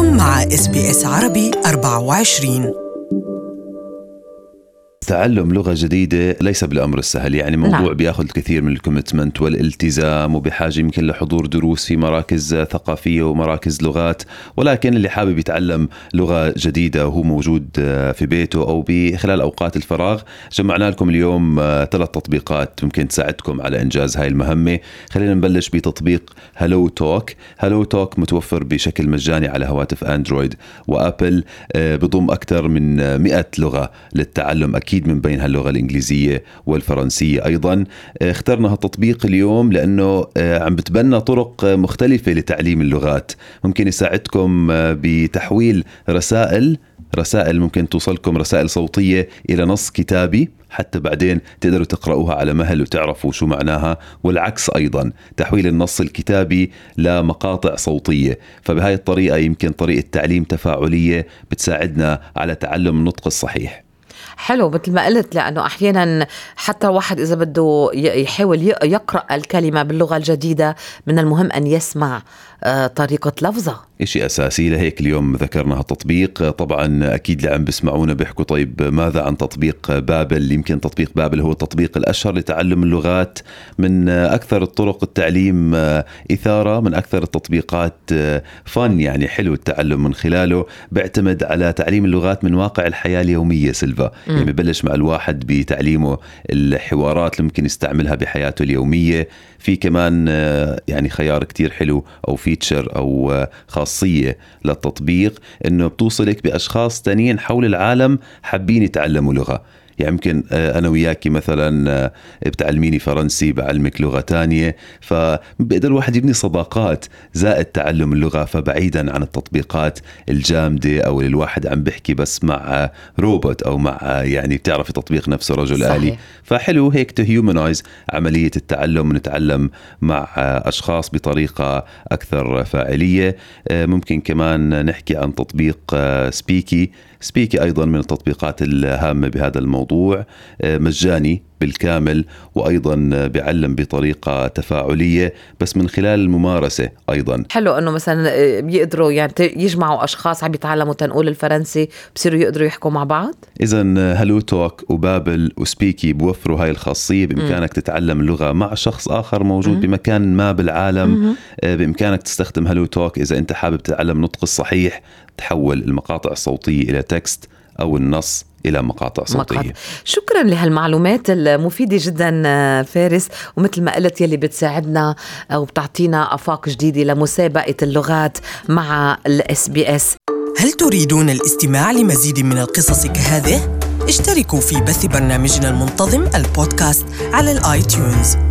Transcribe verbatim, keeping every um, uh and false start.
أنتم مع إس بي إس عربي أربعة وعشرين. تعلم لغة جديدة ليس بالأمر السهل، يعني موضوع نعم. بيأخذ الكثير من الكوميتمنت والالتزام، وبحاجة يمكن لحضور دروس في مراكز ثقافية ومراكز لغات. ولكن اللي حابب يتعلم لغة جديدة وهو موجود في بيته أو بخلال أوقات الفراغ، جمعنا لكم اليوم ثلاث تطبيقات ممكن تساعدكم على إنجاز هاي المهمة. خلينا نبلش بتطبيق هلو توك. هلو توك متوفر بشكل مجاني على هواتف أندرويد وأبل، بضم أكثر من مئة لغة للتعلم، أكيد من بينها اللغة الإنجليزية والفرنسية أيضا. اخترنا هالتطبيق اليوم لأنه عم بتبنى طرق مختلفة لتعليم اللغات. ممكن يساعدكم بتحويل رسائل رسائل ممكن توصلكم رسائل صوتية إلى نص كتابي، حتى بعدين تقدروا تقرأوها على مهل وتعرفوا شو معناها، والعكس أيضا تحويل النص الكتابي لمقاطع صوتية. فبهاي الطريقة يمكن طريقة تعليم تفاعلية بتساعدنا على تعلم النطق الصحيح. حلو مثل ما قلت، لأنه أحيانا حتى واحد إذا بده يحاول يقرأ الكلمة باللغة الجديدة من المهم أن يسمع طريقة لفظة، إشي أساسي. لهيك اليوم ذكرنا هالتطبيق. طبعا أكيد اللي عم بسمعونا بيحكوا طيب ماذا عن تطبيق بابل؟ يمكن تطبيق بابل هو التطبيق الأشهر لتعلم اللغات، من أكثر الطرق التعليم إثارة، من أكثر التطبيقات فن، يعني حلو التعلم من خلاله. بيعتمد على تعليم اللغات من واقع الحياة اليومية سيلفا، يعني ببلش مع الواحد بتعليمه الحوارات اللي ممكن يستعملها بحياته اليومية. في كمان يعني خيار كتير حلو أو فيتشر أو خاصية للتطبيق إنه بتوصلك بأشخاص تانيين حول العالم حابين يتعلموا لغة. يعني يمكن أنا وياكي مثلا بتعلميني فرنسي، بعلمك لغة تانية، فبقدر الواحد يبني صداقات زائد تعلم اللغة. فبعيدا عن التطبيقات الجامدة أو الواحد عم بحكي بس مع روبوت أو مع يعني بتعرفي تطبيق نفسه رجل آلي، فحلو هيك تهيومنايز عملية التعلم، ونتعلم مع أشخاص بطريقة أكثر فاعلية. ممكن كمان نحكي عن تطبيق سبيكي. سبيكي أيضا من التطبيقات الهامة بهذا الموضوع، مجاني بالكامل، وأيضا بيعلم بطريقة تفاعلية بس من خلال الممارسة أيضا. حلو أنه مثلا بيقدروا يعني يجمعوا أشخاص عم يتعلموا تنقول الفرنسي، بصيروا يقدروا يحكوا مع بعض. إذن هلو توك وبابل وسبيكي بوفروا هاي الخاصية. بإمكانك م. تتعلم اللغة مع شخص آخر موجود م. بمكان ما بالعالم. م. بإمكانك تستخدم هلو توك إذا أنت حابب تتعلم نطق الصحيح، تحول المقاطع الصوتية إلى تكست أو النص إلى مقاطع صوتية. مقاطع. شكرا لهالمعلومات المفيدة جدا فارس، ومثل ما قلت يلي بتساعدنا أو بتعطينا آفاق جديدة لمسابقة اللغات مع الإس بي إس. هل تريدون الاستماع لمزيد من القصص كهذه؟ اشتركوا في بث برنامجنا المنتظم البودكاست على الآيتيونز.